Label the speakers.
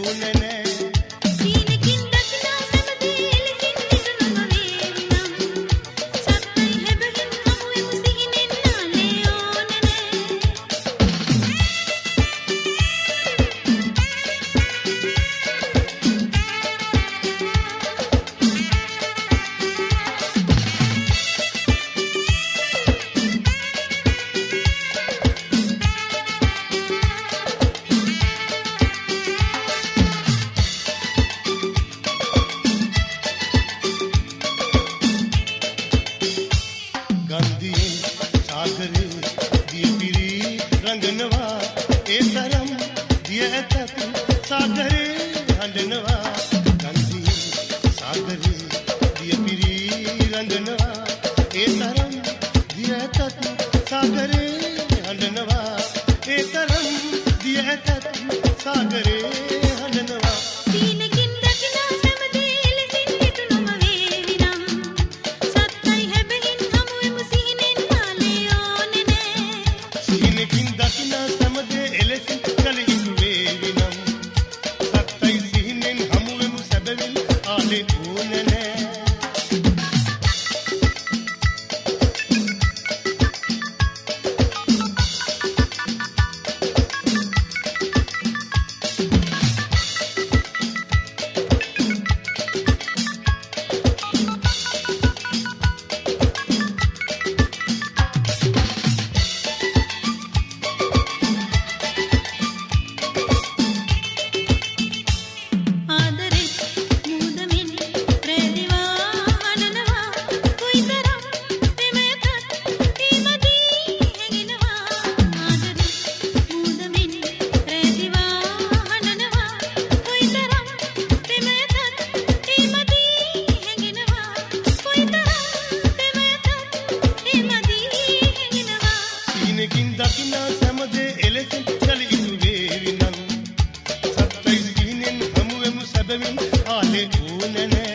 Speaker 1: ඕනේ නෑ. ගන්ධියෙන් සාගරේ දිය පිරි රඟනවා ඒ තරම් දිය ඇතත් සාගරේ හඬනවා. ගන්ධියෙන් සාගරේ දිය පිරි රඟනවා ඒ තරම් දිය ඇතත් සාගරේ හඬනවා. ඒ තරම් දිය ඇතත් සාගරේ හඬනවා. දකින්න සෑමදේ එලෙසින් කළ යුතු වේවි නම් සත්‍යයි සිහිනෙන් හමු වෙමු සැබවින් ආලේ ඕනේ නෑ.